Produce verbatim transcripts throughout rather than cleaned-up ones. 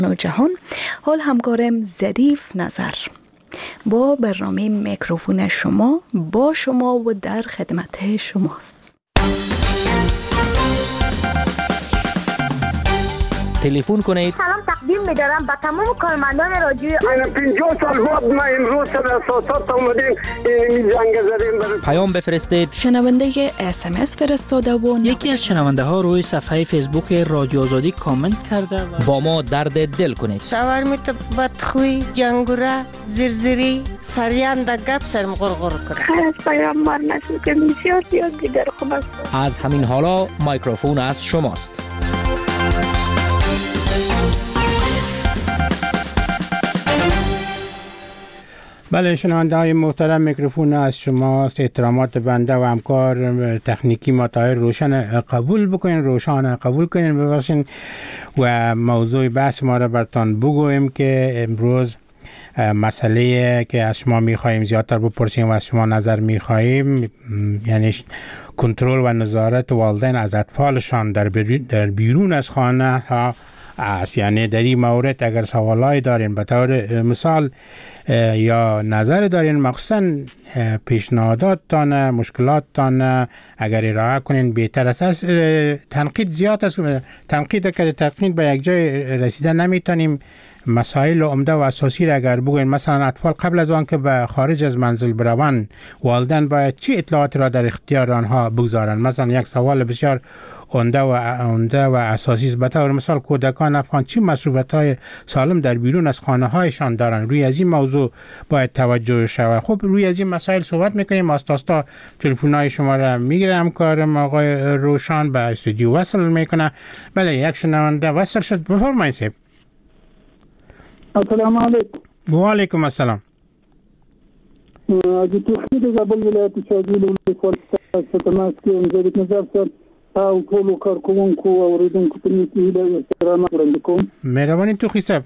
و جهان. حال همکارم ظریف نظر با برنامه میکروفون شما با شما و در خدمت شماست. تلفن کنید. سلام تقدیم می‌دارم به تمام کارمندان رادیو. پنجاه سال بعد ما امروز در اساسات اومدیم این جنگ زدیم. پیام بفرستید. شنونده اس ام اس فرستاده و یکی از شنونده ها روی صفحه فیسبوک رادیو آزادی کامنت کرده و با ما درد دل کنید. شاورمیت بدخوی، جنگوره، زرزری، سریان در گپ سرم غرغر کنه. خیلی از پیام بار نشد که بسیار زیاد دیگر خوب است. از همین حالا میکروفون از شماست. بله شنونده های محترم، میکروفون از شماست. احترامات بنده و همکار تکنیکی ما طاهر روشن قبول بکنین، روشن قبول کنین ببخشین و موضوع بحث ما را براتون بگویم که امروز مسئله که از شما میخواییم زیادتر بپرسیم و از شما نظر میخواییم، یعنی کنترل و نظارت والدین از اطفالشان در در بیرون از خانه ها است. یعنی در این مورد اگر سوالای دارین به طور مثال یا نظر دارین، مخصوصا پیشنهاداتتان، مشکلاتتان اگر ارائه کنین بهتر است. تنقید زیاد است، تنقید که تنقید به یک جای رسیده نمیتونیم. مسائل عمده و اساسی را اگر بگوین، مثلا اطفال قبل از آن که به خارج از منزل بروند والدین باید چه اطلاعات را در اختیار آنها بگذارند. مثلا یک سوال بسیار عمده و عمده و اساسی است. به طور مثال کودکان افغان چه مصروفیت‌های سالم در بیرون از خانه‌هایشان دارند؟ روی از این موضوع باید توجه شود. خب روی از این مسائل صحبت می‌کنیم. آستاستا تلفن‌های شما را می‌گیرم، کارم آقای روشن به استودیو وصل می‌کنه. بله یک شنونده وصل شد، بفرمایید. السلام علیکم. و علیکم السلام. از توحید زابل ولایت شاذلی ولایت تماس کې زه د نظر سره او ټول کارکونکو او اوریدونکو ته نیکی له احترام وړاندې کوم. مهرباني توخی صاحب.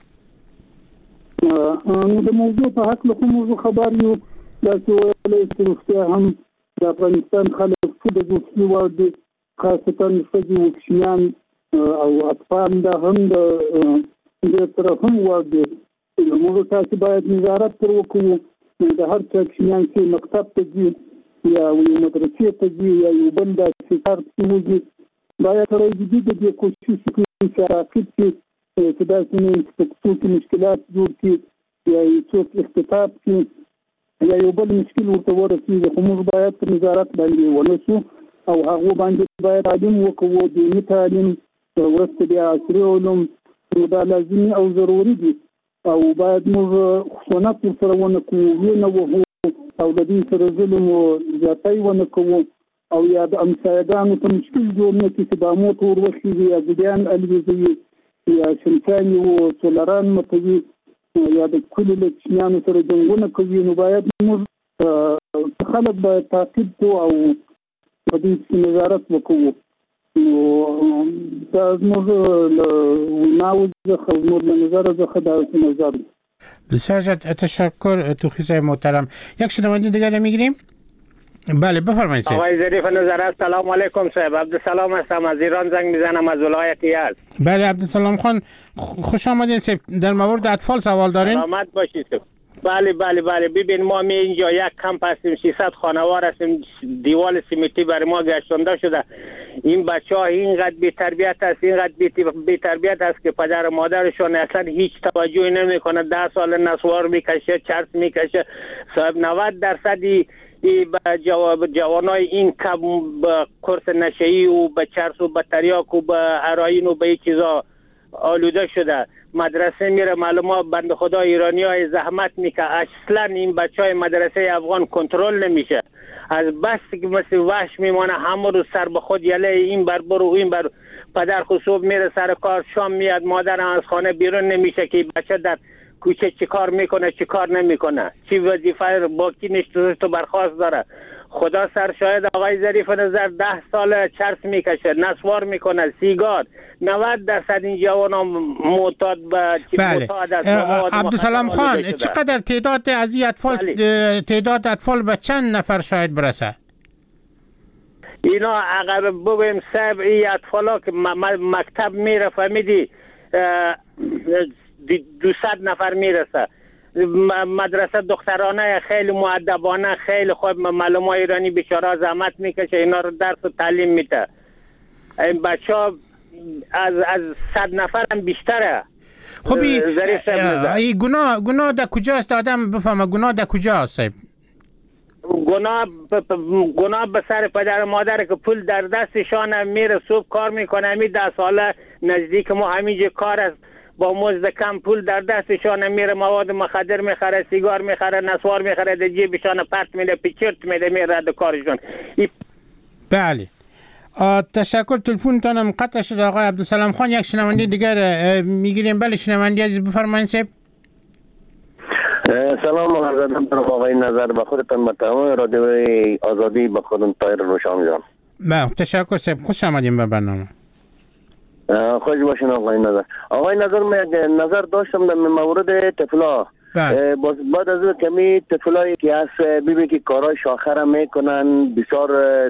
نو د موضوع په حق له موضوع خبر یو چې ولې روغتیا هم د افغانستان خلک څه د روغتیا وړاندې خاصتا ښځې او ماشومان او اطفال دا هم د دې طرف هم وړاندې موږ تاسو باید نظارت پر وکړو د هر چا چې مکتب ته ځي یا یو مدرسې ته ځي یا یو بل داسې کار ته وځي، باید سړی جدي د دې کوشش وکړي چې راقب کړي چې داسې نه انسپکتور کې مشکلات جوړ کړي یا یو څوک اختطاف کړي یا یو بل مشکل ورته ورسېږي. خو موږ باید په نظارت باندې ونه شو او هغو باندې باید تعلیم وکړو، دیني تعلیم، وروسته بیا عصري علوم، دا لازمي او ضروري دي او باید موږ خشونت ورسره ونه کړو، وینه وهو او د دې سره ظلم او زیاتی ونه کوو او یا د امسایګانو ته مشکل جوړ نه کړي چې د موټر وخیږي یا ګډیان الوزوي یا شمچاني او سولران متوي یا د کلي له چینانو سره جنګونه کوي. نو باید موږ خلک باید تعقیب کوو او په دې نظارت وکړو. نو دا زموږ له ویناو څخه زموږ له نظره څخه دا نظر. بسیار تشکر توخی صاحب محترم. یک شنونده دیگر میگیریم. بله بفرمایید. آقای ظریف نظر، سلام علیکم صاحب. عبدالسلام هستم، از ایران زنگ میزنم، از ولایت یزد. بله عبدالسلام خان خوش آمدین صاحب. در مورد اطفال سوال دارین؟ سلامت باشید صاحب. بله بله بله ببین ما می اینجا یک کمپ هستیم، ششصد خانوار هستیم، دیوال سیمنتی برای ما گشتانده شده. این بچه ها اینقدر بی تربیت است، اینقدر بی تربیت است که پدر و مادرشون اصلا هیچ توجهی نمیکنه. ده سال نسوار میکشه، چرس میکشه. صاحب نود درصدی جواب جوانای این کم به قرص نشئی و به چرس و به تریاک و به هروئین و به این چیزا آلوده شده. مدرسه میره، معلومات بنده خدا ایرانی های زحمت میکه، اصلا این بچه های مدرسه افغان کنترل نمیشه. از بس که مثل وحش میمانه، همه رو سر به خود یله این بر برو این بر. پدر خصوب میره سر کار، شام میاد، مادر از خانه بیرون نمیشه که بچه در کوچه چی کار میکنه چی کار نمیکنه، چی وظیفه باقی نشته تو برخواست داره. خدا سر شاید آقای ظریف نظر ده سال چرس میکشه، نسوار میکنه، سیگار. نود درصد این جوانان معتاد به بله. عبدالسلام خان چقدر تعداد از این اطفال بله. تعداد اطفال به چند نفر شاید برسه؟ اینا اگر بگویم صاحب این اطفالا که مکتب میره فهمیدی دویست نفر میرسه. مدرسه دخترانه خیلی مؤدبانه، خیلی خوب. معلم های ایرانی بیچاره زحمت میکشه اینا رو درس و تعلیم میده. این بچه ها از از صد نفر هم بیشتره. خب ای گناه گناه در کجاست؟ آدم بفهمه گناه در کجاست؟ گناه گناه به سر پدر و مادر که پول در دستشان میره، صبح کار میکنه. همی ده ساله نزدیک ما همینجا کار است، با مزد کم پول در دستشان میره، مواد مخدر میخره، سیگار میخره، نسوار میخره، در جیبشان پرت میده، پیچرت میده، میره در کارشون. بله تشکر. تلفنتانم قطع شد آقای عبدالسلام خان. یک شنونده دیگر میگیریم. بله شنونده عزیز بفرمایید صاحب. سلام عرض ادب دارم آقای نظر به خودتان، به تمام رادیو آزادی، به خودم طاهر روشان جان. بله تشکر صاحب، خوش آمدیم به برنامه. خوش باشین آقای نظر. آقای نظر من یک نظر داشتم در مورد طفلا. بعد از اون کمی طفلایی که هست ببین که کارهای شاخر میکنن بسیار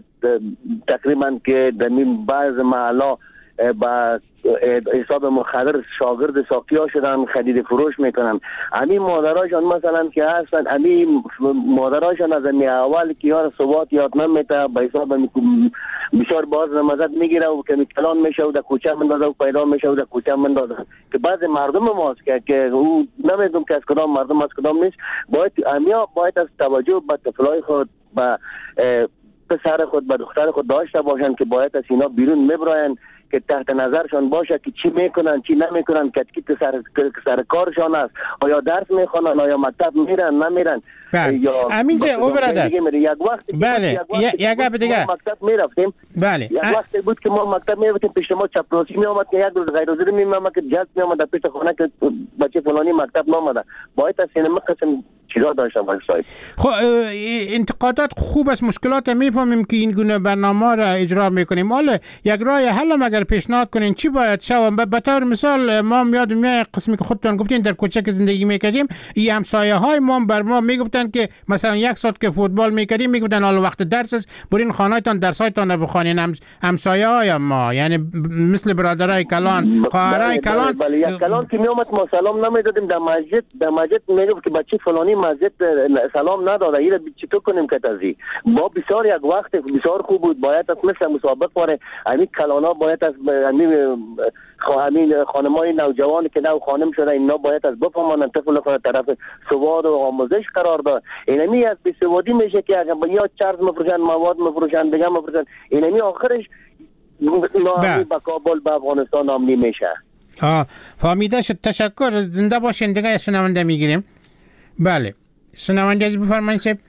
تقریبا که در بعض محلا با حساب مخدر شاگرد ساقی ها شدن، خرید فروش میکنن. امی مادراشان مثلا که هستن، امی مادراشان از امی اول که یار ثبات یاد نمیته به حساب بسیار باز نمازت میگیره و کمی کلان میشه و در کوچه مندازه و پیدا میشه و در کوچه مندازه که بعض مردم ماست که که او نمیدونم که از کدام مردم از کدام نیست. باید امیا باید از توجه به طفلای خود به پسر خود به دختر خود داشته باشن که باید از اینا بیرون میبراین که تحت نظرشان باشه که چی میکنن چی نمیکنن، که کی سر سر کارشان است، آیا درس میخونن، آیا مکتب میرن نمیرن. بله همینجا او برادر یک وقت بله یک گپ دیگه مکتب میرفتیم. بله یک وقت بود که ما مکتب میرفتیم، پیش ما چپراسی میامد که یک روز غیر حاضر میامد که جلسه میامد در پیش خونه که بچه فلانی مکتب نامده. باید از سینما قسم چیزا داشتم واسه. خب انتقادات خوب است، مشکلات میفهمیم که این گونه برنامه را اجرا میکنیم. حالا یک راه حل مگر پیشنهاد کنین چی باید شود؟ به طور مثال ما یادم میاد قسمی که خودتون گفتین در کوچه که زندگی میکردیم، این همسایه های ما بر ما میگفتن که مثلا یک ساعت که فوتبال میکردیم میگفتن حالا وقت درس است برین خانه‌تان درسایتان رو بخونین. هم همسایه های ما یعنی مثل برادرای کلان، خواهرای کلان. بله یک کلان که میومد ما سلام نمیدادیم در مسجد، در مسجد میگفت که بچه فلانی مسجد سلام نداده، اینو چطور کنیم که تازی ما بسیار یک وقت بسیار خوب بود. باید از مثل مسابقه کنه همین کلانا، باید از همین همین خانمای نوجوانی که نو خانم شده اینا باید از بفهمن طفل خود طرف سواد و آموزش قرار داد. اینمی از بیسوادی میشه که اگه یا چرز مفروشن، مواد مفروشن، دیگه مفروشن، اینمی آخرش ناامنی به کابل به افغانستان نامنی میشه. آه فهمیده شد. تشکر. زنده باشین. دیگه شنونده میگیریم. بله شنونده از بفرمایید صاحب.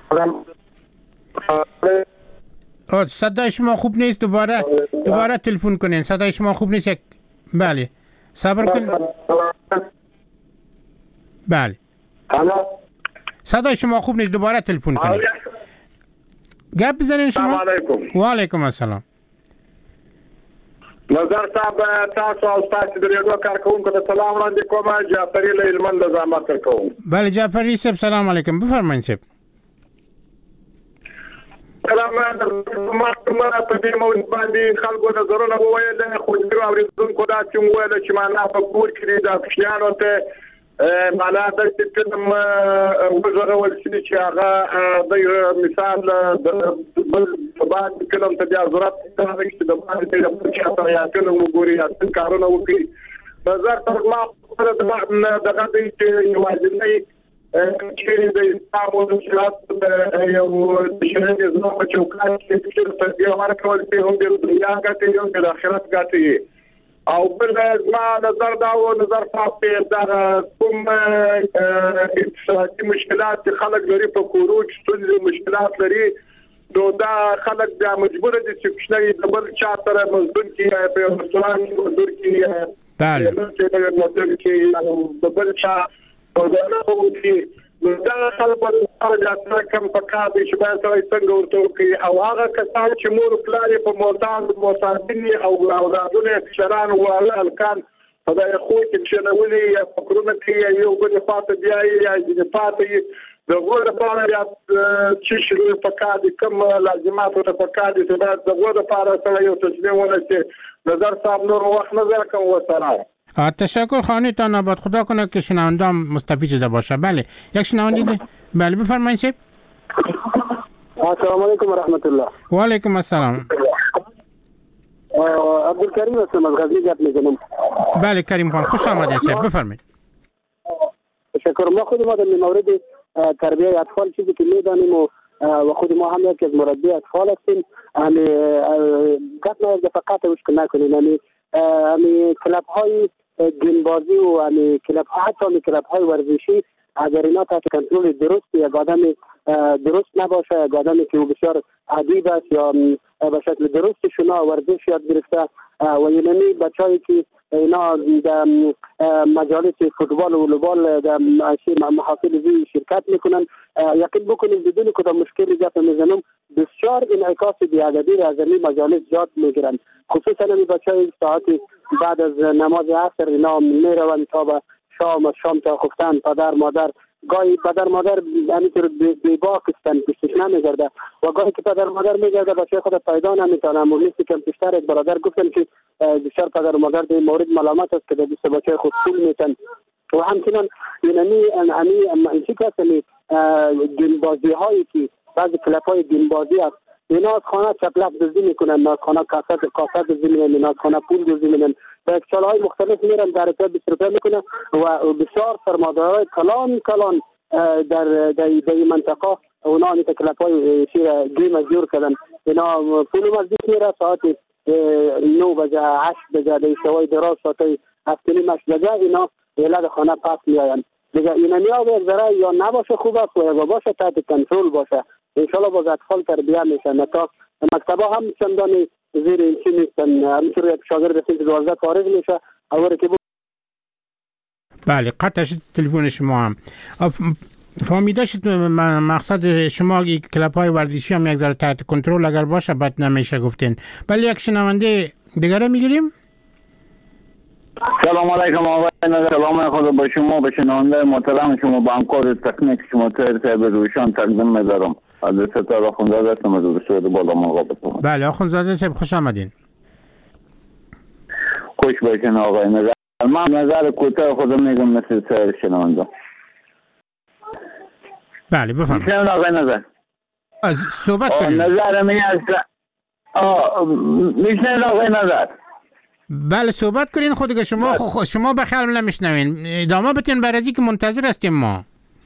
آه صدای شما خوب نیست، دوباره دوباره تلفن کنین. صدای شما خوب نیست. بله صبر کن. بله صدای شما خوب نیست، دوباره تلفن کنین. گپ بزنین شما. و علیکم السلام. نظر صاحب تاسو او تاسو د ریډیو کارکونکو ته سلام وړاندې کوم. جعفري له هلمند زحمت کوم. بله جعفري صاحب سلام علیکم، بفرمایئ صاحب. سلام علیکم. ما په دې موضوع باندې خلکو نظرونه وویل، خو د اوریدونکو دا چې وویل چې معنا په کور کې د کوچنیانو ته معنا د فلم وزرول چې هغه د مثال د بعد کلم ته بیا ضرورت ته چې د باندې د پوښتنه یا کلم وګوري یا څنګه کارونه وکړي. نظر تر ما د دغه چې یوازې چې د تاسو د شرط یو شهري زما په چوکاټ کې چې په دې ورکول چې هم د دنیا ګټي هم د آخرت ګټي. او بل ما نظر دا و نظر تاسو دا کوم اقتصادي مشکلات خلک لري په کورو کې ټول مشکلات لري، نو دا خلک بیا مجبور دي چې کوچنی د بل چا سره مزدور کې په رستوران کې مزدور کې بله مزدور کې د بل چا او دا نه کوي. نو دا خلک په ځای کم پکا دي چې باید سره څنګه ورته کوي. او هغه کسان چې مور پلار په موتان موتاني او اولادونه شران او الکان په دغه خو کې چې نو ولې فکرونه کوي یو بل خاطر بیا یې د پاتې د غوړ لپاره یا چې شروع پکا دي کوم لازمات ته پکا دي چې باید د غوړ لپاره سره یو تصمیم ونیسي. نظر صاحب نور وخت نظر کوم وسره تشکر خانه تان آباد، خدا کنه که شنوندام مستفید شده باشه. بله یک شنونده ده. بله بفرمایید شب. السلام علیکم و رحمت الله. و علیکم السلام. عبدالکریم هستم از غزنی گپ میزنم. بله کریم خان خوش آمدید شب، بفرمایید. تشکر. ما خود ما در مورد تربیه اطفال چیزی که میدانیم و و خود ما هم یکی از مربی اطفال هستیم، یعنی گپ ما فقط وش نکنیم، یعنی یعنی کلاب های گیم بازی و یعنی کلاب ها، حتی کلاب های ورزشی اگر اینا تحت کنترل درست یک آدم درست نباشه، یک آدمی که بسیار ادیب است یا به شکل درست شنا ورزش یاد گرفته و یعنی بچه‌ای که اینا در مجالس فوتبال و والبال در محافل زی شرکت میکنن، یقین بکنید بدون کدام مشکلی گپ میزنم بسیار انعکاس بی‌ادبی را از این مجالس یاد میگیرن، خصوصا این بچه‌ای ساعت بعد از نماز عصر اینا میروند تا به شام شام تا خفتن. پدر مادر گاهی پدر مادر همینطور بی‌باک هستن، پشتش نمیگرده و گاهی که پدر مادر میگرده بچه خود پیدا نمیتونه. مولیسی که پیشتر یک برادر گفتن که بسیار پدر مادر در مورد ملامت است که در بیست بچه خود پول میتن و همچنان یعنی یعنی این که هستن گیمبازی هایی که بعضی کلپ های گیمبازی هست اینا از خانه چپلک دزدی میکنن، از خانه کاسه کاسه دزدی میکنن، از خانه پول دزدی میکنن، به اکچال های مختلف میرن در روپیه بیست روپیه میکنن و بسیار سرمایه‌دارای کلان کلان در در این منطقه اونا این کلپ های شیر گیم از جور کردن. اینا پول مزدیک میره ساعت نو بجه هشت بجه در شوای دراز ساعت هفت نیم هشت بجه اینا ایلاد خانه پاس میاین دیگه. اینا نیاز یک ذره یا نباشه خوب است و یا باشه تحت کنترل باشه، انشالله باز اطفال تربیه میشن. تا مکتبا هم چندانی زیر این چی نیستن، همینطور یک شاگرد سنت دوازده فارغ میشه اوره که بله قطع شد تلفن شما هم فهمیده شد. مقصد شما کلاب های ورزشی هم یک ذره تحت کنترل اگر باشه بد نمیشه گفتین. بله یک شنونده دیگره میگیریم. سلام علیکم آقای نظر، سلام خدا با شما، به شنونده محترم شما، با همکار تکنیک شما تر صاحب روشان تقدیم می‌دارم. از ستاره آخونزاده هستم از رسول بالا مقابل. بله آخونزاده صاحب خوش آمدین. خوش باشین آقای نظر. من نظر کوتاه خودم میگم مثل سر شنونده. بله بفرمایید. میشنون آقای نظر. از صحبت کنید. نظر می است. میشنون آقای نظر. بله صحبت کنین خود که شما خود شما به خلم نمیشنوین، ادامه بتین برای که منتظر هستیم ما.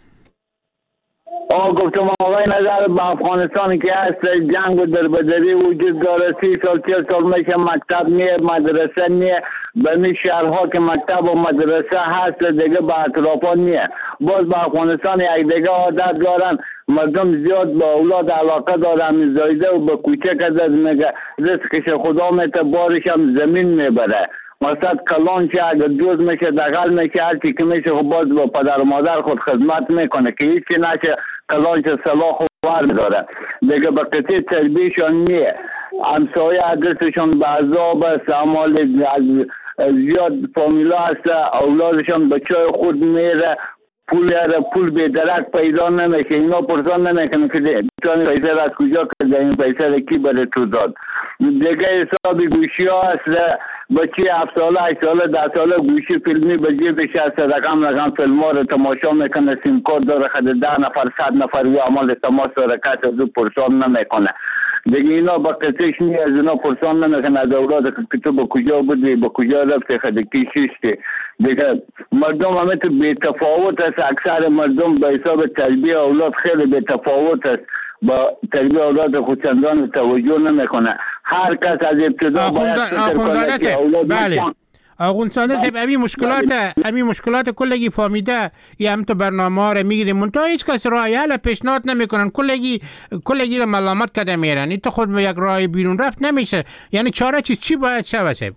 آه گفتم آقای نظر با افغانستان که هست جنگ و دربدری وجود داره، سی سال چل سال میشه مکتب نیه مدرسه نیه، به می شهرها که مکتب و مدرسه هست دیگه به اطرافا نیه. باز با افغانستان یک دیگه عادت دارن، مردم زیاد با اولاد علاقه دارن، زایده و به کوچه کده میگه رزقش خدا میته بارش هم زمین میبره. مثلا کلان که اگر دوز میشه دقل میشه هرچی که میشه خب باز با پدر و مادر خود خدمت میکنه که هیچی نشه کلان که صلاح و ور داره دیگه به قطعه تربیشان نیه. همسایه عدرسشان به عذاب است، اعمال زیاد فامیلا هست، اولادشان به چای خود میره، پول یاره پول به درک پیدا نمیشه. اینا پرسان نمیکنه که چون پیسه را از کجا کرده، این پیسه را کی بره تو داد. دیگه حسابی گوشی ها هست، بچه هفت ساله هشت ساله ده ساله گوشی فیلمی به جیبش هست، رقم رقم فیلم ها رو تماشا میکنه، سیم کارت داره خد ده نفر صد نفر یا عمال تماس داره کس از او پرسان نمیکنه دیگه. اینا با قصهش نی از اینا پرسان نمیکنه از اولاد که تو با کجا بودی با کجا رفتی خد کی شیشتی دیگه. مردم همه تو بی تفاوت است، اکثر مردم به حساب تربیه اولاد خیلی بی تفاوت است، با تربیه اولاد خود چندان توجه نمیکنه. هر کس از ابتدا باید فکر کنه که اولاد بله آقونسانه صاحب امی مشکلات امی مشکلات کلگی فهمیده یا هم تو برنامه ها رو میگیریم منتها هیچ کس راه حل پیشنهاد نمیکنن، کلگی کلگی رو ملامت کرده میرن. این تو خود به یک راه بیرون رفت نمیشه، یعنی چاره چی چی باید شود صاحب؟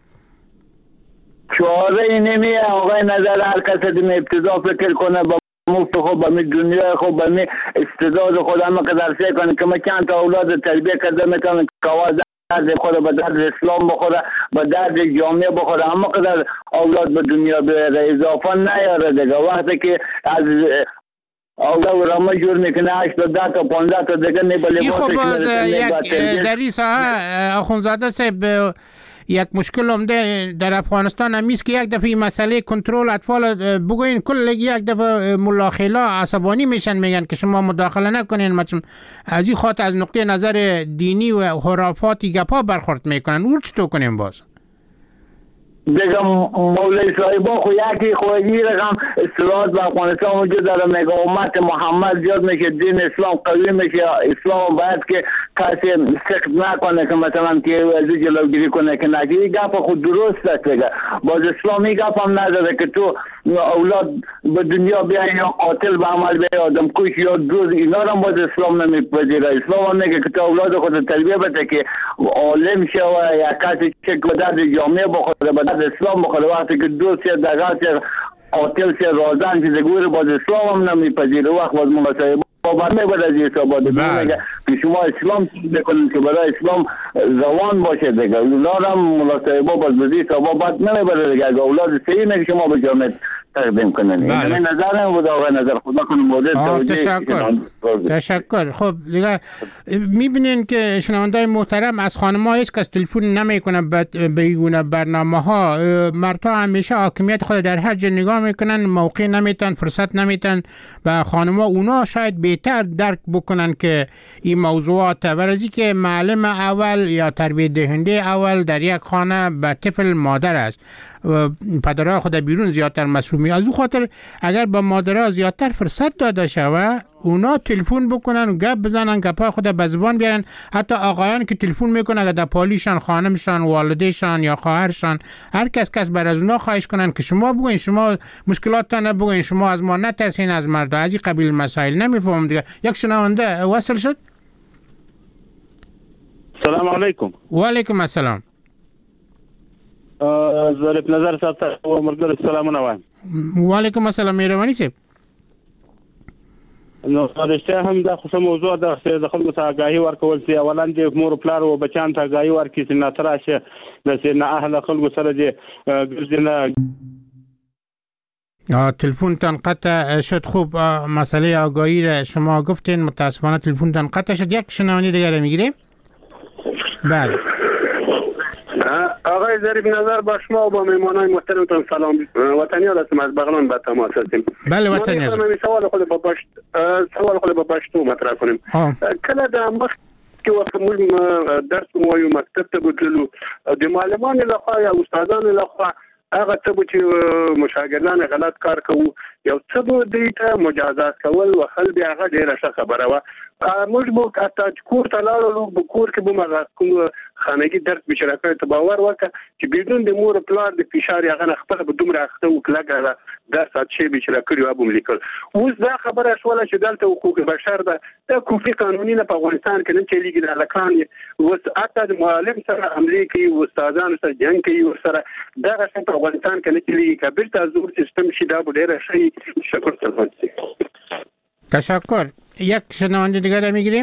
چاره ای نمیه آقای نظر، هر کس دیم ابتدا فکر کنه با مفت خود با می دنیا خود با می استعداد خود همه قدر سعی کنه که ما چند تا اولاد تربیه کرده میکنه که درد خود به درد اسلام بخوره، به درد جامعه بخوره، اما قدر اولاد به دنیا بیاره اضافه نیاره دیگه. وقتی که از اولاد و رامه جور میکنه هشت تا ده تا پانزده تا دیگه نبالی این خب باز یک در این ساحه آخونزاده صاحب یک مشکل عمده در افغانستان هم است که یک دفعه مسئله کنترل اطفال بگوین کل یک دفعه ملاخیلا عصبانی میشن، میگن که شما مداخله نکنین، مثلا از این خاطر از نقطه نظر دینی و خرافاتی گپا برخورد میکنن. او چطور کنیم باز؟ دیگه مولوی صاحبا خو یکی خواهی رقم اصلاحات به افغانستان وجود داره، میگه امت محمد زیاد میشه، دین اسلام قوی میشه، اسلام باید که کسی سخت نکنه که مثلا که از جلوگیری کنه که نگیری. گپ خود درست است دیگه، باز اسلامی گپ هم نداره که تو اولاد به دنیا بیایی یا قاتل به عمل بیایی، آدم کش یا دوز، اینا هم باز اسلام نمیپذیره. اسلام هم میگه که تو اولاد خود تربیه بده که عالم شه و یا کسی چه کدد جامعه بخوره بدد اسلام بخوره. وقتی که دوست یا دقات یا قاتل شه رازن چیز گویر باز اسلام هم نمیپذیره. وقت باز ملاصایب بابا میبرد از این صحبات میگه که شما اسلام بکنید که برای اسلام زوان باشه دیگه. اونا هم ملاصایبا باز بزی صحبات نمیبرد دیگه. اگه اولاد صحیح نگه شما به جامعه تقدیم کنن. این نظرم بود آقای نظر خدا کنم مورد تشکر. تشکر. خب دیگه میبینین که شنوندای محترم از خانم‌ها هیچ کس تلفن نمیکنه به این برنامه‌ها. مردها همیشه حاکمیت خود در هر جا نگاه میکنن، موقع نمیتن، فرصت نمیتن. و خانم‌ها اونا شاید بهتر درک بکنن که این موضوعات، ورزی که معلم اول یا تربیت دهنده اول در یک خانه به طفل مادر است. پدرها خود بیرون زیادتر مسئولی. از او خاطر اگر به مادرها زیادتر فرصت داده شود، اونا تلفن بکنن و گپ بزنن، گپای خود به زبان بیارن. حتی آقایان که تلفن میکنن اگر در پالیشان، خانمشان، والدهشان یا خواهرشان، هر کس کس بر از اونا خواهش کنن که شما بگوین، شما مشکلاتتان نبگوین، شما از ما نترسین، از مرد از این قبیل مسائل. نمیفهم دیگه. یک شنونده وصل شد. سلام علیکم. و علیکم السلام. ظریف نظر صاحب و مرګر سلامونه وایم. وعلیکم السلام. مهرباني صاحب. نو رښتیا هم دا خو موضوع د خلکو ته آگاهي ورکول چې اولان د مور پلار او بچان ته آگاهي ورکړي چې نه تراشه د نه اهل خلکو سره د ګرځنه. تلفن تان قطع شد. خوب مسئله آگاهی را شما گفتین، متاسفانه تلفن تان قطع شد. یک شنونده دیگر میگیریم. بله. آقای ظریف نظر با شما و با مهمانان محترمتون سلام. وطنیان هستم از بغلان به تماس هستیم. بله وطنی هستم. سوال خود با پشت سوال خود با پشتو مطرح کنیم. کله د مخ کې وخت موږ درس مو مکتب ته بوتلو د معلمانو لخوا یا استادانو لخوا هغه څه چې مشاګردان غلط کار کوي یو څه به دوی ته مجازات کول او خل بیا هغه ډیره ښه خبره وه. موږ به حتی کور ته لاړو، په کور کې به مو کوم خانګي درس بشرا کړی ته باور وکړه چې بدون د مور پلار د فشار هغه نه خپله به دومره اخته وکړه درس شی بشرا کړی و به لیکل. اوس دا خبره شوله چې دلته حقوق بشر ده، دا کوفي قانوني نه په افغانستان کې نه چلیږي. د هلکان اوس حتی د معلم سره حملې کوي، استادانو سره جنګ کوي ورسره. دغه څه په افغانستان کې نه چلیږي. که بیرته زور سیستم شي دا به ډېره ښه. شکر تلفن. تشکر. یک شنونده دیگر را میگیریم.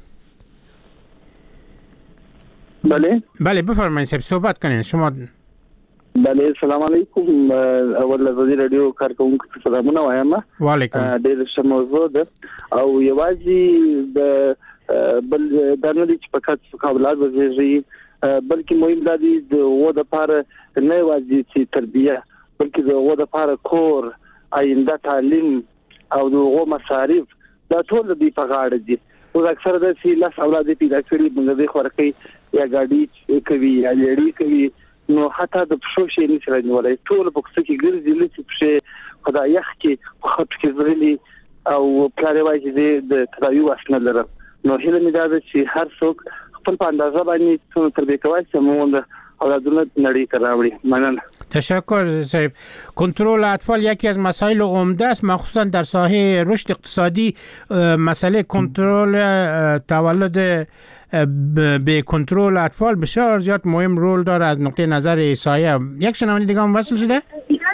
بله بله بفرمایید صاحب، صحبت کنین شما. بله سلام علیکم. اول لزدی رادیو کارکونکو ته سلامونه وایم. وعلیکم. ډېر ښه موضوع ده او یوازې د بل د نړۍ چې فقط اولاد وزېږي، بلکې مهم دا دی د و د لپاره نه یوازې چې تربیه، بلکې د و د لپاره کور، آینده تعلیم او دغه مصارف دا ټول د په غاړه دي. او اکثر د چې لاس اولاد پیدا کړي موږ د خورکې یا ګاډي کوي یا لري کوي، نو حتی د پښو شي نه سره نیولای ټول بوکس کې ګرځي لسی په خدای یخ کې خط کې زرلی او پلاره واجی د تداوی واسنه لرم. نو هله می دا چې هر څوک خپل په اندازه باندې تربیه کوي چې موږ اولادونه نړۍ ته راوړي. مننه. تشکر صاحب. کنترل اطفال یکی از مسائل عمده است، مخصوصا در ساحه رشد اقتصادی. مسئله کنترل تولد به کنترل اطفال بسیار زیاد مهم رول داره از نقطه نظر ایسایه. یک شنونده دیگه هم وصل شده.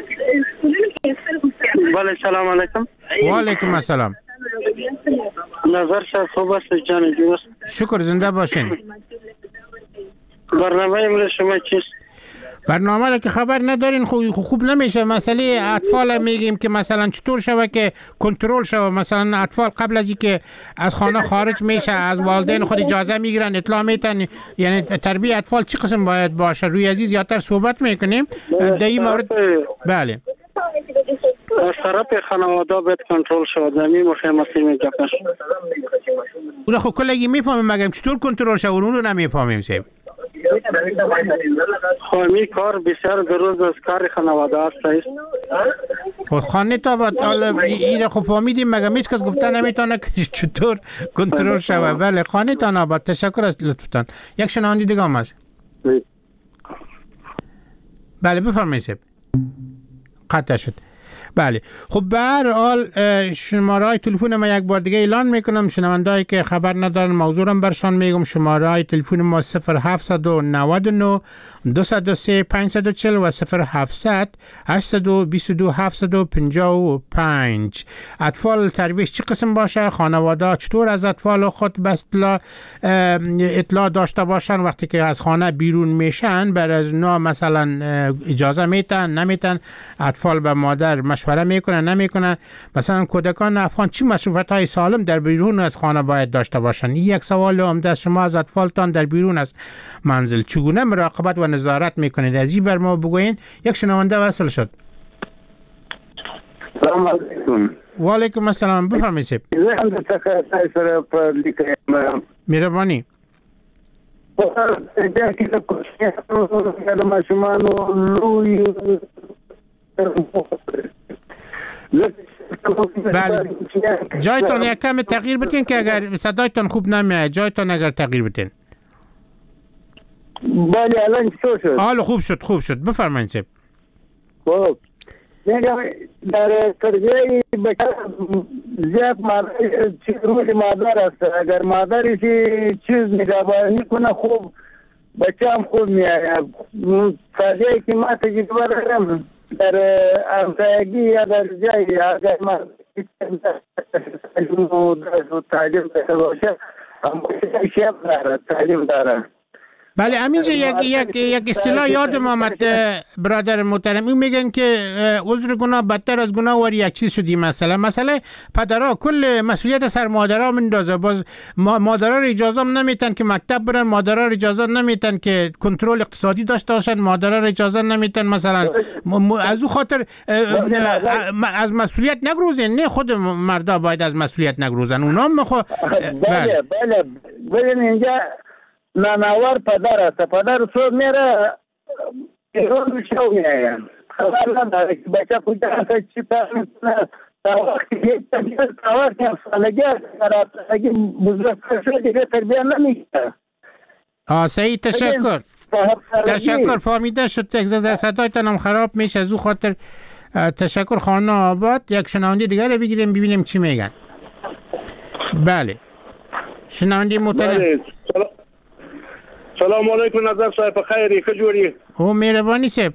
بله سلام علیکم. و علیکم السلام. نظر شاه خوب است جان دوست. شکر، زنده باشین. برنامه امروز شما چیست؟ برنامه را که خبر ندارین خوب خوب نمیشه. مسئله اطفال میگیم که مثلا چطور شوه که کنترل شوه، مثلا اطفال قبل از اینکه از خانه خارج میشه از والدین خود اجازه میگیرن، اطلاع میتن، یعنی تربیت اطفال چی قسم باید باشه؟ روی عزیز زیادتر صحبت میکنیم در این مورد. بله از طرف خانواده باید کنترل شود، زمین مخیم مسیم گپ نشد. اونا خب کلگی میفهمیم، مگم چطور کنترل شود اون رو نمیفهمیم سیب. خواهمی کار بسیار دروز از کار خانواده است. خود خانه تا با این خب فهمیدیم، مگم هیچ کس گفته نمیتونه که چطور کنترل شود. بله خانه تا ناباد. تشکر از لطفتان. یک شنوندی دیگه هم هست. بله بفرمایید سیب. قطع شد. بله خب به هر حال شماره های تلفن ما یک بار دیگه اعلان میکنم، شنوندهایی که خبر ندارن موضوع رو برشان میگم. شماره های تلفن ما صفر هفت نه نه دو صفر سه پنج چهار صفر و صفر هفت هشت دو دو هفت پنج پنج. اطفال تربیتش چه قسم باشه؟ خانواده چطور از اطفال خود به اصطلاح اطلاع داشته باشن وقتی که از خانه بیرون میشن؟ بر از اونا مثلا اجازه میتن نمیتن؟ اطفال به مادر مشوره میکنن نمیکنن؟ مثلا کودکان افغان چی مصروفات های سالم در بیرون از خانه باید داشته باشن؟ این یک سوال عمده است. شما از اطفالتان در بیرون از منزل چگونه مراقبت و نظارت میکنید؟ از این بر ما بگوین. یک شنونده وصل شد. سلام علیکم. و علیکم السلام. بفرمایید سیب. مهربانی. بله جایتان یک کم تغییر بتین که اگر صدایتان خوب نمیاد، جایتان اگر تغییر بتین. بله الان چطور شد؟ حالا خوب شد خوب شد. بفرمایید سیب. خب میگم در تربیه بچه زیاد روی مادر است. اگر مادری چیز نگهبانی کنه خوب بچه هم خوب میآید. تربیه که ما تجربه دارم در همسایگی یا در جایی اگر ما تعلیم داشته باشه هم شیف داره تعلیم داره. بله همینجا یک یک یک اصطلاح یادم آمد برادر محترم، این میگن که عذر گناه بدتر از گناه واری یک چیز شدی. مثلا مثلا پدرها کل مسئولیت سر مادرها میندازه. باز مادرها رو اجازه نمیتن که مکتب برن، مادرها رو اجازه نمیتن که کنترل اقتصادی داشته باشن، مادرها رو اجازه نمیتن مثلا از او خاطر از مسئولیت نگروزن. نه خود مردا باید از مسئولیت نگروزن، اونا مخو. بله بله ببین اینجا نانوار پدر است. پدر صبح میره ایران شو میایه خبر نداره که بچه کجا هست چی پرمی کنه. تا وقتی که تا وقتی افسانگی افسانگی بزرگ شده دیگه تربیه نمیشه. آه صحیح. تشکر تشکر فهمیده شد. صدایتان هم خراب میشه از او خاطر. تشکر خانه آباد. یک شنونده دیگر رو بگیریم ببینیم چی میگن. بله شنونده محترم. سلام علیکم نظر صاحب خیری خجوری. او مهربانی صاحب.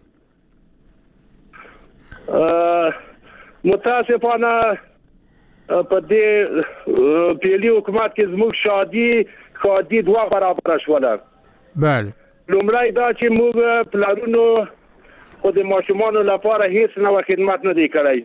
متاسفانه په دې پیلي حکومت کې زموږ شادي خادي دوه برابر شوله. بله لومړی دا چې موږ پلانونو خو د ماشومانو لپاره هیڅ نوې خدمت نه دی کړی.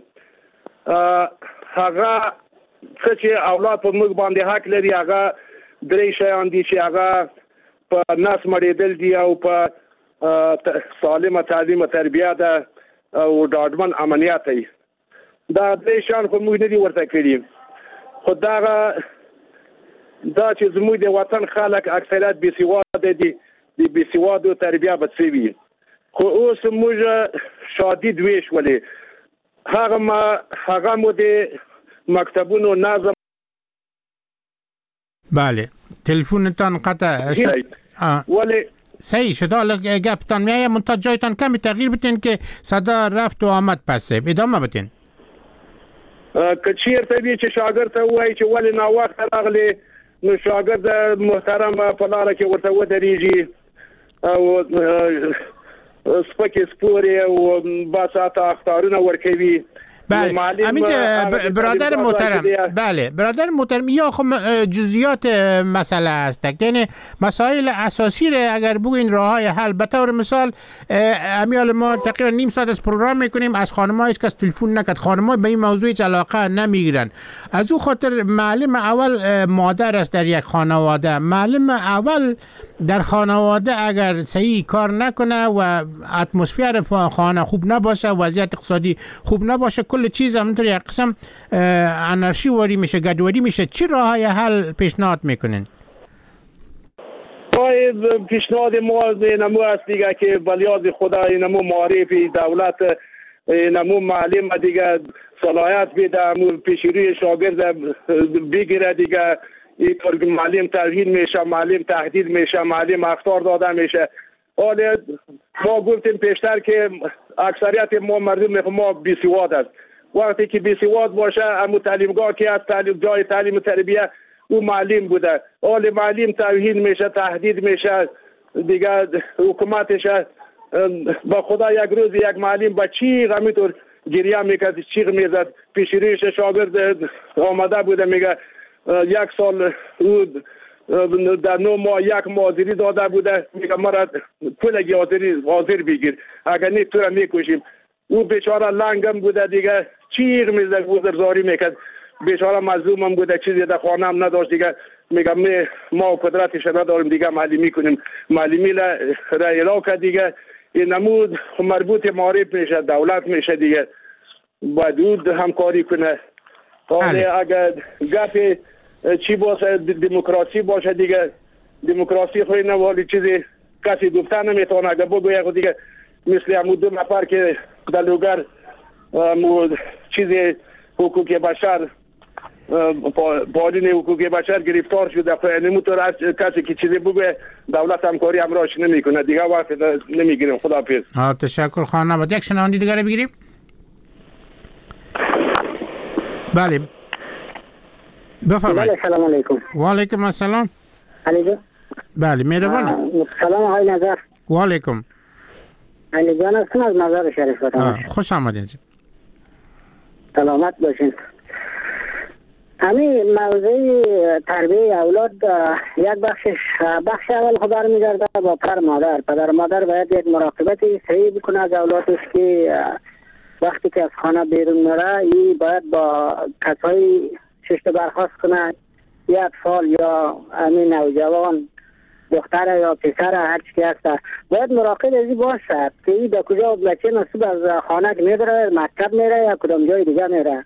هغه څه چې اولاد په موږ باندې حق لري هغه درې شیان دي چې هغه په ناس مړېدل دي او په سالمه تعلیم تربیه ده او ډاډمن امنیت دی. دا درې شیان خو موږ نه دي ورته کړي. خو دغه دا چې زموږ د وطن خلک اکثریت بېسواده دي، د بېسوادو تربیه به څه وي. خو اوس موږ شادي دوې شولې. هغه ما هغه مو د مکتبونو نظم. بله تلفنتان قطع شد. ولی صحیح شد. حالا گپتان میایه منتها جایتان کمی تغییر بتین که صدا رفت و آمد. پس ادامه بتین. که چیرته وي چې شاګرد ته وایي چې ولې ناوخته راغلی نو شاګرد محترم په لاره کې ورته ودرېږي او سپکې سپورې او باساته اخطارونه ورکوي. بله همینجا برادر محترم بله برادر محترم یا خب جزئیات مسئله است، یعنی مسائل اساسی را اگر بگوین راههای حل. به طور مثال امیال ما تقریبا نیم ساعت از پروگرام میکنیم، از خانم‌ها هیچ کس تلفن نکرد، خانم‌ها به این موضوع هیچ علاقه نمیگیرن. از او خاطر معلم اول مادر است در یک خانواده. معلم اول در خانواده اگر صحیح کار نکنه و اتمسفر خانه خوب نباشه، وضعیت اقتصادی خوب نباشه، کل چیز همونطور یک قسم انارشی واری میشه، گدواری میشه. چی راههای حل پیشنهاد میکنین؟ پیشنهاد ما نمو است دیگه که بلیاز خدا نمو معرفی دولت نمو معلم دیگه صلاحیت بیده، پیشروی شاگرد بگیره دیگه. این معلم توهین میشه، معلم تهدید میشه، معلم اخطار داده میشه. حالا ما گفتیم پیشتر که اکثریت ما مردم ما بیسواد است. وقتی که بیسواد باشه همون تعلیمگاه که از تعلیم جای تعلیم و تربیه او معلم بوده، حالا معلم توهین میشه، تهدید میشه دیگه. حکومتش با خدا یک روز یک معلم با چیغ همینطور گریه میکرد، چیغ میزد. پیشرویش شاگرد آمده بوده میگه یک سال او در نو ماه یک مازری داده بوده، میگه مرا پولگی حاضری حاضر بگیر، اگر نه تو را میکشیم. او بیچاره لنگم بوده دیگه، چیغ میزد، گذرزاری میکرد. بیچاره مظلومم بوده، چیزی در خانه هم نداشت دیگه. میگم ما قدرتش نداریم دیگه معلمی کنیم، معلمی را علاقه دیگه. این نمود مربوط معارف میشه، دولت میشه دیگه، باید او همکاری کنه. حالا اگر گپ چی باشه دموکراسی باشه دیگه، دموکراسی خواهی نوالی چیزی کسی گفته نمیتونه. اگر بگویه خود دیگه مثل همون دو نفر که در لوگر چیزی حقوق بشر پالین حقوق بشر گرفتار شده، خواهی نموتور کسی که چیزی بگویه دولت همکاری همراهش نمیکنه دیگه، وقت نمیگیریم. خدا حافظ. تشکر خانه. باید یک شنوندی دیگه بگیریم. بله بفرمایید. سلام علیکم. و علیکم السلام. علی جان. بله مهربانی. سلام آقای نظر. و علیکم. علی جان هستم از مزار شریف. خوش آمدید. سلامت باشین. همین موضوع تربیه اولاد یک بخشش بخش اول خبر میگرده با پدر مادر. پدر مادر باید یک مراقبت صحیح بکنه از اولادش که وقتی که از خانه بیرون میره ای باید با کسایی ششت برخواست کنه، یا اطفال یا همین نوجوان، دختر یا پسر هر چی هست، باید مراقب ازی باشه که ای به کجا بچه نصیب از خانه که میبره، مکتب میره یا کدام جای دیگه میره.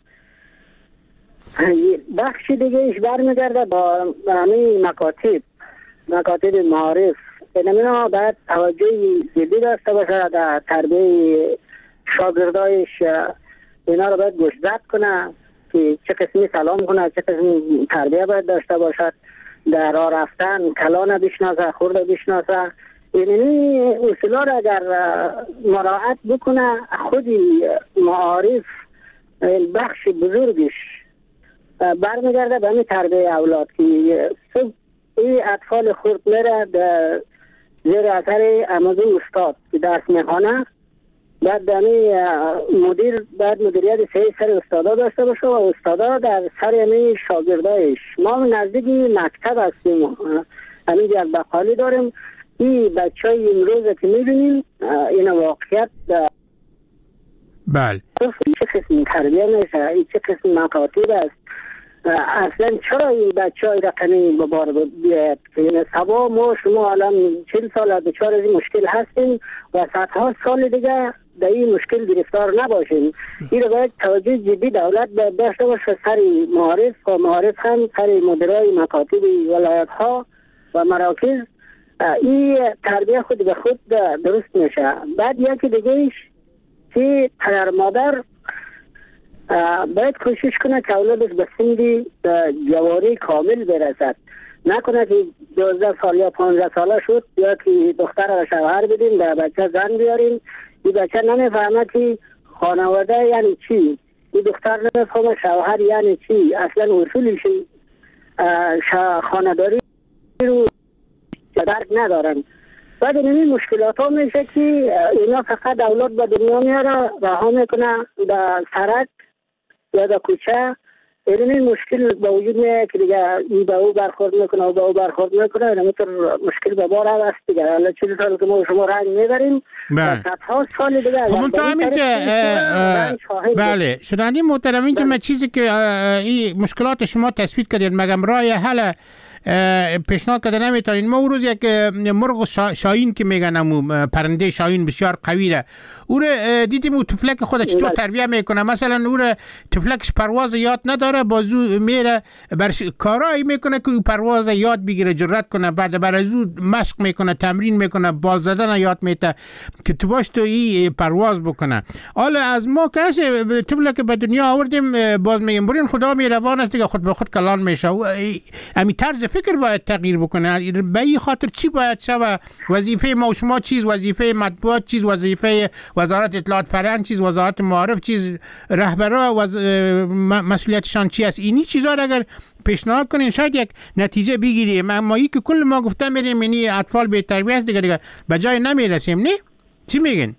بخش دیگه ایش برمیگرده با همین مکاتب مکاتب معارف. اینمینا باید توجه جدی داشته باشه در تربیه شاگردایش. اینا رو باید گوشزد کنه که چه قسمی سلام کنه، چه قسمی تربیه باید داشته باشد، در راه رفتن کلان بشناسه، خورد بشناسه. اینی اصولا رو اگر مراعات بکنه خودی معارف بخش بزرگش برمیگرده به همین تربیه اولاد که صبح این اطفال خورد میره زیر اثر امازون استاد که درس میخوانه، بعد دمی مدیر بعد مدیریت صحیح سر استادا داشته باشه و استادا در سر همین شاگردایش. ما نزدیک مکتب هستیم، همین یک بقالی داریم. این بچه های امروز که میبینیم این واقعیت بله چه قسم تربیه میشه، این چه قسم مکاتب است. اصلا چرا این بچه های رقمی ببار بیاید که سبا ما شما الان چل سال دچار از این مشکل هستیم و صدها سال دیگه در این مشکل گرفتار نباشیم. این رو باید توجه جدی دولت باید داشته باشه سر معارف و معارف هم سر مدیرای مکاتب ولایت ها و مراکز. این تربیه خود به خود درست میشه. بعد یکی دیگهش که پدر مادر باید کوشش کنه که اولادش به سن جوانی کامل برسد، نکنه که دوازده سال یا پانزده ساله شد یا که دختر را شوهر بدیم به بچه زن بیاریم، این بچه نمیفهمه که خانواده یعنی چی، این دختر نمیفهمه شوهر یعنی چی، اصلا اصولش خانه‌داری رو درک ندارن. بعد این مشکلات ها میشه که اینا فقط اولاد به دنیا میاره رها میکنه به سرک یا در کوچه این مشکل با وجود میاد که دیگه این به او برخورد میکنه و به او برخورد میکنه اینطور مشکل به بار هست دیگه. حالا چیزی سال که ما شما رنگ میبریم صدها سال دیگه. خب منطقه اینجا بله شنوندی محترم اینجا من چیزی که این مشکلات شما تثبیت کردید مگم رای حل پیشنهاد کرده نمیتونین. ما اون روز یک مرغ شاهین که میگن امو پرنده شاهین بسیار قویه او رو دیدیم او تفلک خود چطور تربیه میکنه. مثلا او رو تفلکش پرواز یاد نداره بازو میره برش کارایی میکنه که او پرواز یاد بگیره جرأت کنه بعد بر از او مشق میکنه تمرین میکنه باز زدن یاد میته که تو باش تو ای پرواز بکنه. حالا از ما که تفلک به دنیا آوردیم باز میگیم برین خدا مهربان است دیگه خود به خود کلان میشه. امی طرز فکر باید تغییر بکنه. به این خاطر چی باید شود؟ وظیفه ما و شما چیز، وظیفه مطبوعات چیز، وظیفه وزارت اطلاعات فرهنگ چیز، وزارت معارف چیز، رهبرا وز... مسئولیتشان چی است؟ اینی چیزا را اگر پیشنهاد کنین شاید یک نتیجه بگیریم. اما این که کل ما گفته میریم اینی اطفال به تربیت است دیگه دیگه به جای نمیرسیم. نه چی میگین؟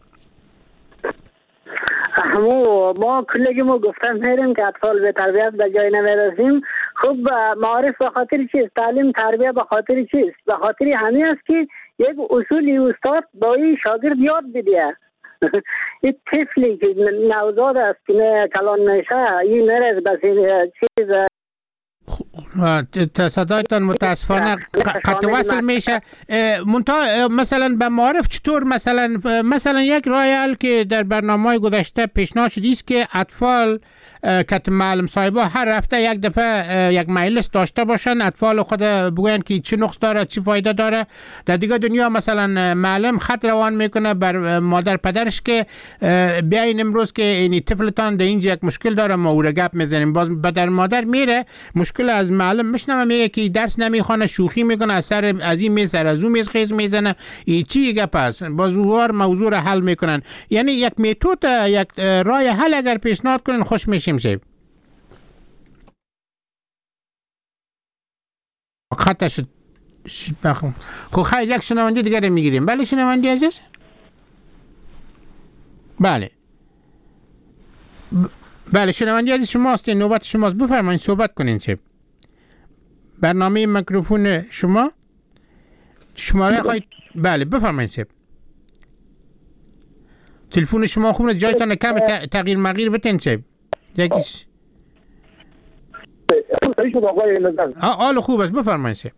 همو ما کلگی ما گفتن میریم که اطفال به تربیت به جای نمیرسیم. خب معارف به خاطر چیست؟ تعلیم تربیت به خاطر چیست؟ به خاطر همین است که یک اصولی استاد با این شاگرد یاد بده. این طفلی که نوزاد است که نه کلان میشه این میره بس چیز صدایتان متاسفانه قطع وصل میشه. منتها مثلا به معارف چطور مثلا مثلا یک رای که در برنامه گذشته پیشنهاد شده است که اطفال که معلم صاحبا هر هفته یک دفعه یک مجلس داشته باشن اطفال خود بگوین که چه نقص داره چه فایده داره. در دیگه دنیا مثلا معلم خط روان میکنه بر مادر پدرش که بیاین امروز که این طفلتان در اینجا یک مشکل داره ما او را گپ میزنیم. باز بدر مادر میره مشکل از معلم میشنوه میگه که درس نمیخونه شوخی میکنه از سر از این میز سر از اون میز خیز میزنه. این چی گپ است؟ باز وار موضوع را حل میکنن. یعنی یک متد یک راه حل اگر پیشنهاد کنن خوش میشیم. شب خطا شد خب خیلی یک شنونده دیگر میگیریم. بله شنونده عزیز بله ب... بله شنونده عزیز شماست نوبت شماست بفرمایید صحبت کنین. شب برنامه میکروفون شما شماره خواهید بله بفرمایید. شب تلفن شما خوبه جایتان کم تغییر مغیر بتین. شب یکیش آل خوب است بفرمایید. شب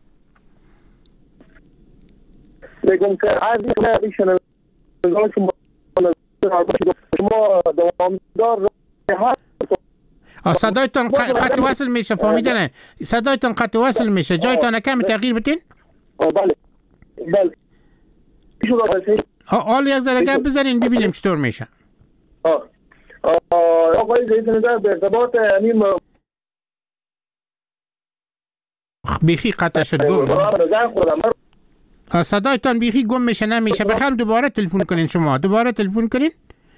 بگم که عرضی که ایشون شما شما دوامدار صدایتان قطع وصل میشه فهمیده نه صدایتان قطع وصل میشه جایتان کم تغییر بتین. بله بله آل یک ذره گپ بزنین ببینیم چطور میشه. آقای زیدنزر به ارتباط همین بیخی قطع شد گم صدایتان بیخی گم میشه نمیشه. بخیر دوباره تلفن کنین شما دوباره تلفن کنین.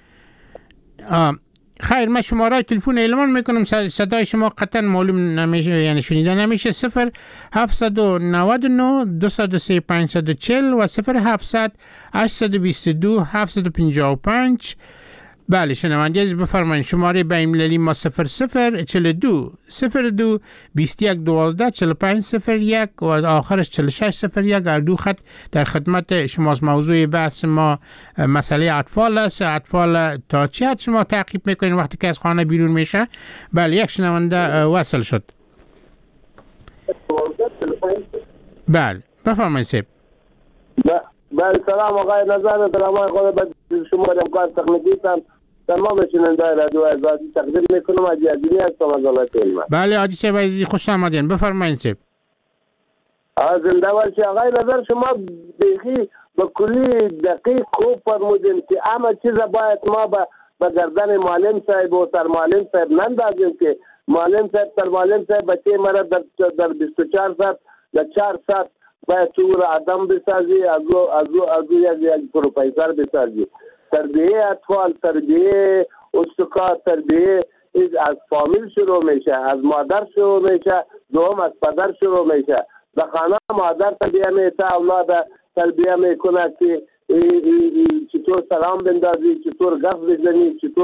خیر من شماره تلفن اعلام میکنم صدای شما قطعا معلوم نمیشه یعنی شنیده نمیشه. صفر هفتصد و نود و نه دویست و سه پانصد و چهل و صفر هفتصد هشتصد و بیست و دو هفتصد و پنجاه و پنج. بله شنونده عزیز بفرمایید شماره بین المللی ما صفر صفر چهل و دو صفر دو بیست و یک دوازده چهل و پنج صفر یک و آخرش چهل و شش صفر یک. هر دو خط در خدمت شماست. موضوع بحث ما مسئله اطفال است. اطفال تا چه حد شما تعقیب میکنین وقتی که از خانه بیرون میشه؟ بله یک شنونده وصل شد. بله بفرمایید. سیب بله سلام آقای نظر سلام آقای خود شما امکان تکنیکیتان تمام شنونده رادیو آزادی تقدیم میکنم. حاجی عزیزی هستم از ولایت علم. بله حاجی صاحب عزیزی خوش آمدین بفرمایید. صاحب زنده باشی آقای نظر شما بیخی به کلی دقیق خوب فرمودین که همه چیز باید ما به به گردن معلم صاحب و سر معلم صاحب نندازیم که معلم صاحب سر معلم صاحب بچه مرا در در بیست و چهار ساعت یا چهار ساعت باید تو را آدم بسازی از او از او از او یک یک پروفسور بسازی. تربیه اطفال تربیه استکار تربیه از فامیل شروع میشه از مادر شروع میشه دوم از پدر شروع میشه. در خانه مادر تربیه میشه اولاد تربیه میکنه که چطور سلام بندازی چطور گفت بزنی چطور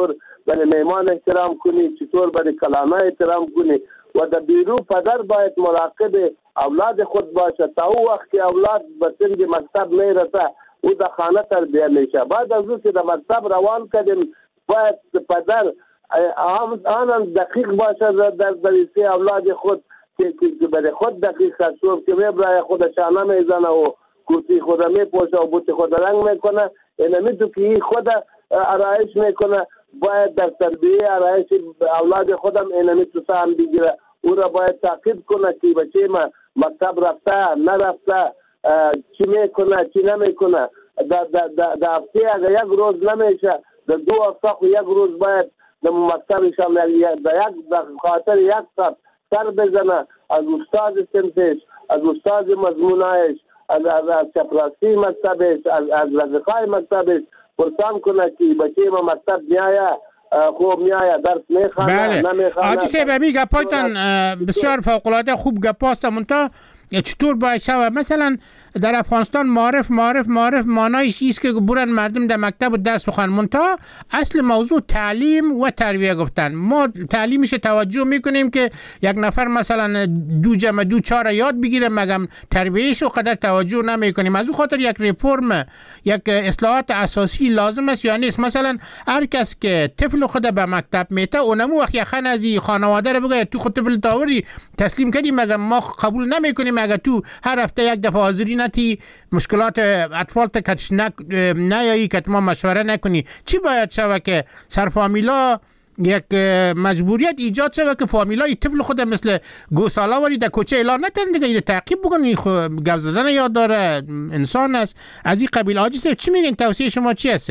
برای مهمان احترام کنی، چطور برای کلانه احترام کنی و در بیرو پدر باید مراقب اولاد خود باشه تا او وقت که اولاد به سنگ مکتب میرسه او در خانه تربیه میشه. بعد از او که در مکتب روان کردیم باید پدر آنم دقیق باشه در درسی اولاد خود که برای خود دقیق هست که میبرای خود شانه میزنه و کرسی خود میپوشه و بوت خود رنگ میکنه. اینمی تو که این خود آرایش میکنه باید در تربیه آرایش اولاد خودم اینمی تو سهم بگیره. او را باید تعقیب کنه که بچه ما مکتب رفته نرفته، چی میکنه چی نمیکنه. در هفته اگر یک روز نمیشه در دو هفته خو یک روز باید در مکتبشم در یک در خاطر یک ساعت سر بزنه از استاد سنفش، از استاد مضمونایش، از از چپراسی مکتبش، از از رزقای مکتبش پرسان کنه که بچه ما مکتب میایه خوب میایه درس میخوانه نمیخوانه. آجی صاحب امی گپایتان بسیار فوق‌العاده خوب گپاست. منتها چطور باید شود؟ مثلا در افغانستان معرف معرف معرف معنایش ایست که برن مردم در مکتب و دست بخوان. منتها اصل موضوع تعلیم و تربیه گفتن. ما تعلیمش توجه میکنیم که یک نفر مثلا دو جمع دو چهار یاد بگیره مگم تربیهش رو قدر توجه نمیکنیم. از اون خاطر یک ریفرم یک اصلاحات اساسی لازم است یا نیست؟ مثلا هر کس که طفل خود به مکتب میته اونمو وقت یخن از خانواده رو بگه تو خود طفل تاوری تسلیم کردی مگم ما قبول نمیکنیم. اگر تو هر هفته یک دفعه حاضری نتی مشکلات اطفال تا کتش نیایی که ما مشوره نکنی، چی باید شود که سر فامیلا یک مجبوریت ایجاد شود که فامیلای طفل خود مثل گوسالا ولی در کوچه اعلان نتن دیگه اینو تعقیب بکنی؟ گپ زدن یاد داره، انسان است از این قبیل. حاجی صاحب چی میگین؟ توصیه شما چی هست؟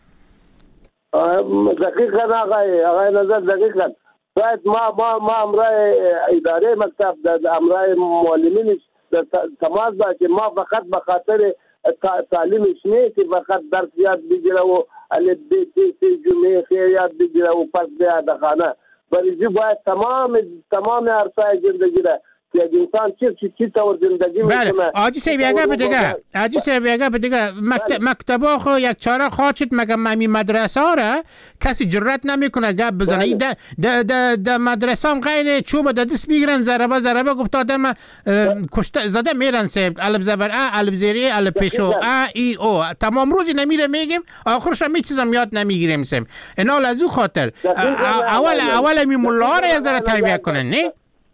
دقیقاً آقای آقای نظر دقیقاً باید ما ما ما امرای اداره مکتب در امرای معلمینش تماس باشه. ما فقط به خاطر تعلیمش نه که فقط درس یاد بگیره و الف ب ت س جمله خیر یاد بگیره و پس بیاد خانه، ولی باید تمام تمام عرصه زندگی را که انسان چی چی چی طور زندگی میکنه. بله آجی صاحب یگه به دیگه آجی صاحب یگه به دیگه مکتب مکتبا خو یک چاره خواچت مگه ممی مدرسه ها را کسی جرأت نمیکنه گپ بزنه. د د د د مدرسه هم غیر چوب د دست میگیرن ضربه ضربه گفت آدم کشته زده میرن سب الف زبر ا الف زیری الف پیشو ا ای او تمام روزی نمیره میگیم آخرش هم هیچ چیزم یاد نمیگیریم سم. اینا از او خاطر اول اول می مولا را از تربیت کنن نه.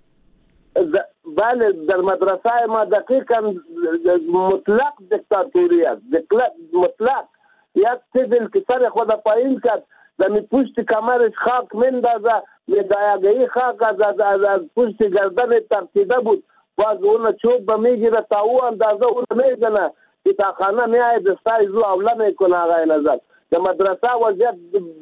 بله در مدرسه ما دقیقا مطلق دیکتاتوری است. مطلق یک طفل که سر خود پایین کرد دمی پشت کمرش خاک مندازه میدایگهی خاک از, از, از, از پشت گردن ترسیده بود باز اون چوب میگیره تا او اندازه اون میزنه که تا خانه میای دستای زو اوله میکنه. آقای نظر در مدرسه وضعیت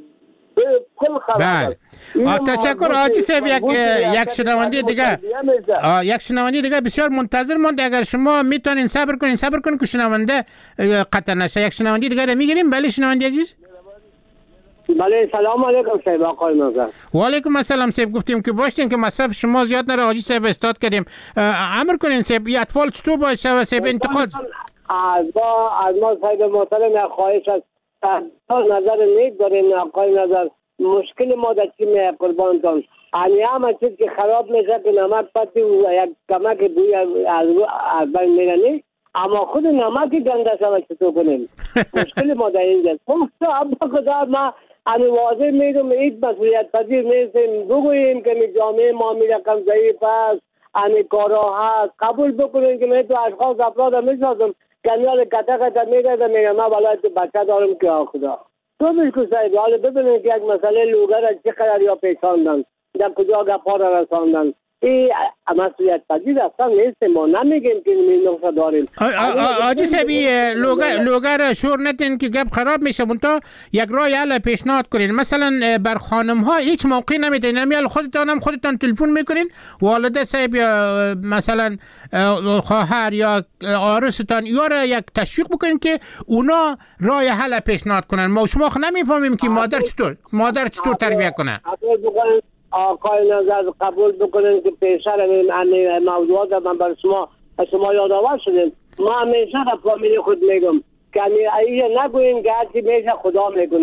بله تشکر آجی صاحب. یک یک شنونده دیگه یک شنونده دیگه بسیار منتظر مونده. اگر شما میتونین صبر کنین صبر کنین که شنونده قطع نشه. یک شنونده دیگه رو میگیریم. بله شنونده عزیز. بله سلام علیکم صاحب آقای نظر. و علیکم السلام صاحب. گفتیم که باشین که مصرف شما زیاد نره آجی صاحب استاد کردیم. امر کنین صاحب این اطفال چطور باید شود صاحب انتقاد از ما از ما صاحب محترم خواهش است نظر نیک داریم آقای نظر. مشکل ما در چی میه قربان تان انی همه چیز که خراب میشه که نمک پتی و یک کمک بوی از از بین میرنی اما خود نمک گنده شود چطور کنیم؟ مشکل ما در اینجاست. خب ابا خدا ما انی واضح میگم این مسئولیت پذیر نیستیم بگوییم که می جامعه ما می رقم ضعیف است انی کارا هست قبول بکنیم که من تو اشخاص افراد میشناسم کنیال کتا کتا میگه میگه من بالای تو بچه دارم که خدا تو بشکو صاحب. حالا ببینید که یک مسئله لوگر را چقدر یا پیشاندن در کجا گپا را رساندن این مسئولیت پذیر اصلا نیست. ما نمیگیم که این نقصه داریم. آجی صاحبی لوگر شور نتین که گپ خراب میشه منتها یک راه حل پیشنهاد کنین. مثلا بر خانم ها هیچ موقعی نمیدین نمیال خودتان هم خودتان تلفن میکنین والده صاحب یا مثلا خواهر یا عروستان یا را یک تشویق بکنین که اونا راه حل پیشنهاد کنن. ما شما نمیفهمیم که مادر چطور مادر چطور تربیت کنه. آقای نظر قبول بکنن که پیشتر این موضوعات من بر شما شما یادآور شدیم. ما همیشه در فامیل خود میگم که این نگوین که هرچی میشه خدا میکنه.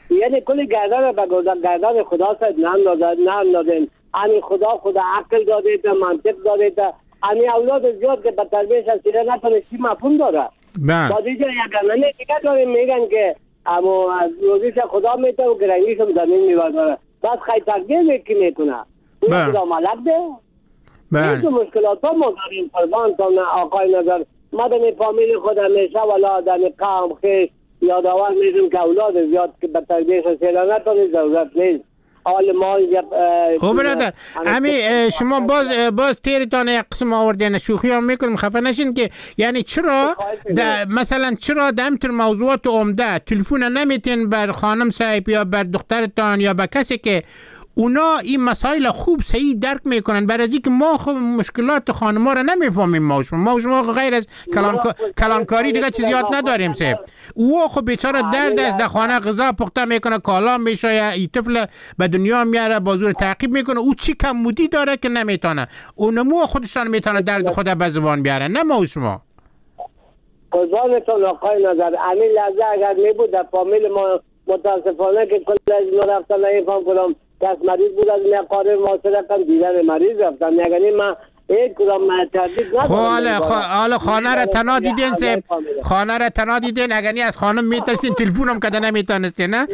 یعنی کل گردن به گردن خدا سید نه اندازین. همین خدا خدا عقل داده تا منطق داده تا همین اولاد زیاد که به تربیتش سیره نتونه چی مفهوم داره. بله. با دیگه یک گنه دیگه داریم میگن که اما از روزیش خدا میته و گرنگیش هم زمین میبرداره. بس خیلی تربیه میکی میکنه. اون خدا ملک ده. بله. این مشکلات ها ما داریم قربان تا نه آقای نظر. ما در فامیل خود همیشه ولا در قوم خیش یادآور میشیم که اولاد زیاد که به تربیتش سیره نتونه ضرورت نیست. خب برادر امی شما باز باز تیرتان یک قسم آوردین شوخی هم میکنیم خفه نشین که یعنی چرا مثلا چرا دمتر موضوعات عمده تلفن نمیتین بر خانم صاحب یا بر دخترتان یا به کسی که اونا این مسائل خوب صحیح درک میکنن برای از اینکه ما خب مشکلات خانما رو نمیفهمیم ما شما ما شما غیر از کلان کلانکاری دیگه چیز یاد نداریم سه او خب بیچاره درد است در خانه غذا پخته میکنه کالا میشه یا این طفل به دنیا میاره بازور تعقیب میکنه او چی کمبودی داره که نمیتونه اونمو خودشان میتونه درد خود به زبان بیاره نه ما شما قضاوتتون آقای نظر همین لحظه اگر میبود در فامیل ما متاسفانه که کل از اینا رفتن نمیفهم کنم کس مریض بود از من قادر معاصره کم دیدن مریض رفتم یعنی من یک کدام تردید ندارم حالا خانه را تنها دیدین سه خانه را تنها دیدین اگرنی از خانم میترسین تلفون هم کده نمیتونستی نه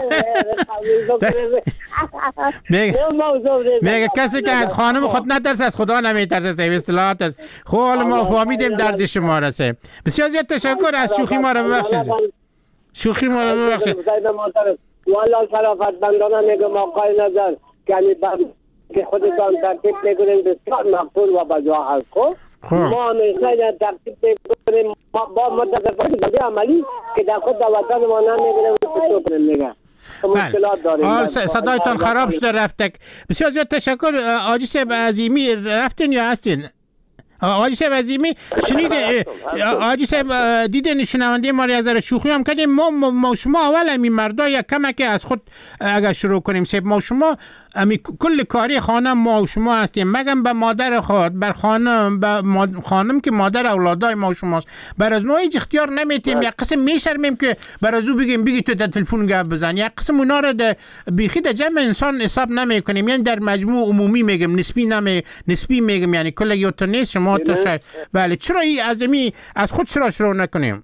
میگه کسی که از خانم خود نترس از خدا نمیترسه سه اصطلاحات است خب حالا ما فهمیدیم درد شما را سه بسیار زیاد تشکر از شوخی ما را ببخشید شوخی ما را ببخشید والله شرافت بندانه میگم آقای نظر که خودتان ترتیب میکنیم بسیار مقبول و بجا هست خب ما همیشه ترتیب میکنیم با متاسفانه بده عملی که در خود وطن ما نمیگیریم و کنیم میگه مشکلات داریم صدایتان خراب شده رفتک بسیار زیاد تشکر آجی صاحب عظیمی رفتین یا هستین آجی صاحب عظیمی شنید آجی صاحب دیدین شنونده ما از در شوخی هم کردیم ما ما شما اول همین مردا یک کمک از خود اگر شروع کنیم صاحب ما شما امی کل کاری خانم ما و شما هستیم مگم به مادر خود بر خانم به خانم که مادر اولادای ما و شماست بر از نوع اختیار نمیتیم یک قسم میشرمیم که بر از او بگیم بگی تو در تلفن گپ بزن یک قسم اونا رو در بیخی در جمع انسان حساب نمیکنیم یعنی در مجموع عمومی میگم نسبی نمی نسبی میگم یعنی کل یو تو نیست شما تو شاید بله چرا این ازمی از خود چرا شروع نکنیم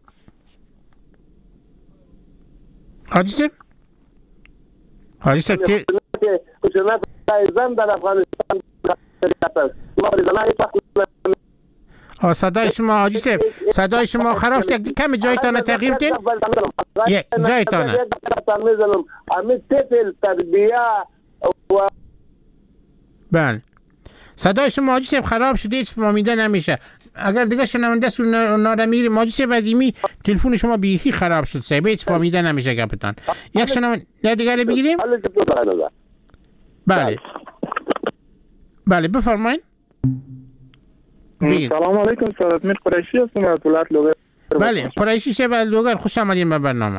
حاجی صاحب حاجی صاحب خشونت زن در افغانستان آه صدای شما حاجی صاحب صدای شما خراب شد کم جایتان تغییر بدین یک جایتان همین طفل تربیه و بله صدای شما حاجی صاحب خراب شده هیچ فهمیده نمیشه اگر دیگه شنونده سو ناره میگیریم حاجی صاحب عظیمی تلفن شما بیخی خراب شد صاحب هیچ فهمیده نمیشه گپتان یک شنونده دیگه بگیریم بله بله بفرمایید سلام علیکم سعادت میر قریشی هستم از ولایت لوگر بله قریشی شب از لوگر خوش آمدین به برنامه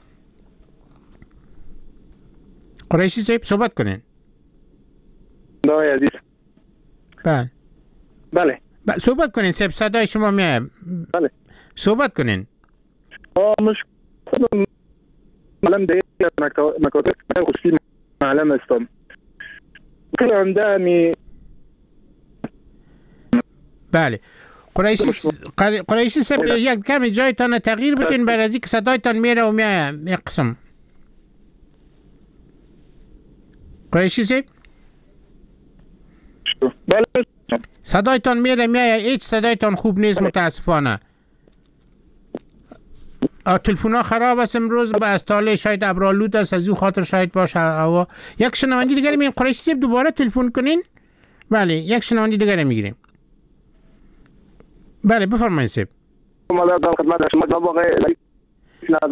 قریشی صاحب صحبت کنین دای عزیز بله بله صحبت کنین صاحب صدای شما میاد بله صحبت کنین آه مشکل معلم دیگه مکاتب خصوصی معلم هستم کلام دامی بله قریشی قریشی صاحب یک کمی جایتان تغییر بدین برای از اینکه صدایتان میره و میاد یک قسم قریشی صاحب بله صدایتان میره میاد هیچ صدایتان خوب نیست متاسفانه تلفن ها خراب است امروز به استاله شاید ابرالود است از او خاطر شاید باشه هوا یک شنونده دیگه میگیم قریشی صاحب دوباره تلفن کنین بله یک شنونده دیگه میگیریم بله بفرمایید صاحب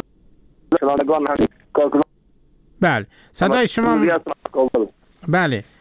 بله صدای شما بله